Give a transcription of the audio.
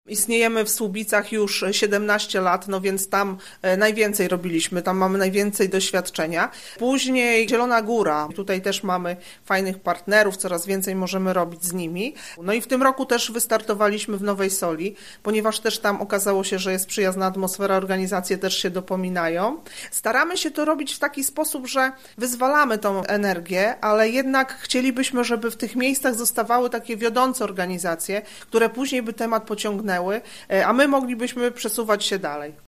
Istniejemy w Słubicach już 17 lat, no więc tam najwięcej robiliśmy, tam mamy najwięcej doświadczenia. Później Zielona Góra, tutaj też mamy fajnych partnerów, coraz więcej możemy robić z nimi. No i w tym roku też wystartowaliśmy w Nowej Soli, ponieważ też tam okazało się, że jest przyjazna atmosfera, organizacje też się dopominają. Staramy się to robić w taki sposób, że wyzwalamy tą energię, ale jednak chcielibyśmy, żeby w tych miejscach zostawały takie wiodące organizacje, które później by temat pociągnęły, a my moglibyśmy przesuwać się dalej.